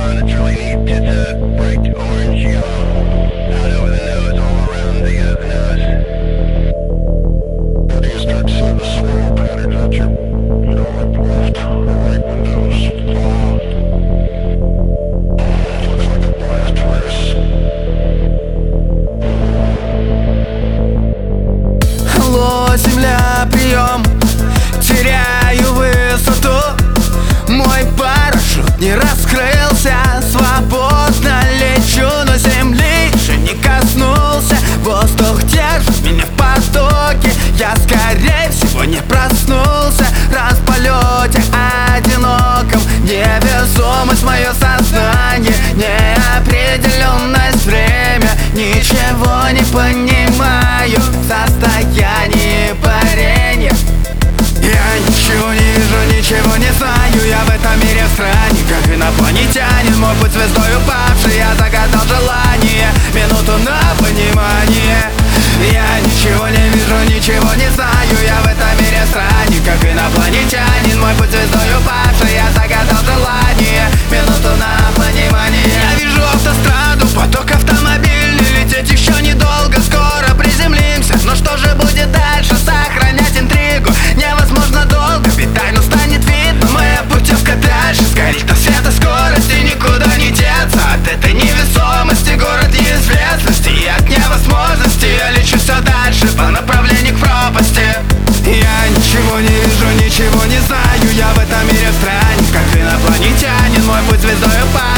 Земля, прием, теряю высоту. Мой парашют не раскрылся, свободно лечу, но земли еще не коснулся. Воздух держит меня в потоке, я скорее всего не проснулся. Раз в полете одиноком, невесомость мое сознание, неопределенность, время, ничего не понимаю, в состоянии парения. Я ничего не вижу, ничего не знаю, я в этом мире странник, как инопланетянин. Мог быть звездой упавший, я загадал желание, минуту на понимание. Я ничего не вижу, ничего не знаю, я в этом мире странник, как инопланетянин. Мой путь звездой упавший, я загадал желание, минуту на понимание. Я вижу автостраду, поток автомобильный, лететь еще недолго, скоро приземлимся. Но что же будет дальше? Сохранять интригу невозможно долго, ведь тайну станет видно. Моя путевка дальше, сгорит на светоскорости, никуда не деться от этой невесомости. Город неизвестности и от невозможности, я лечу все дальше по направлению к пропасти. Я ничего не вижу, ничего не знаю, я в этом мире странник, как инопланетянин. Мой путь звездой упал.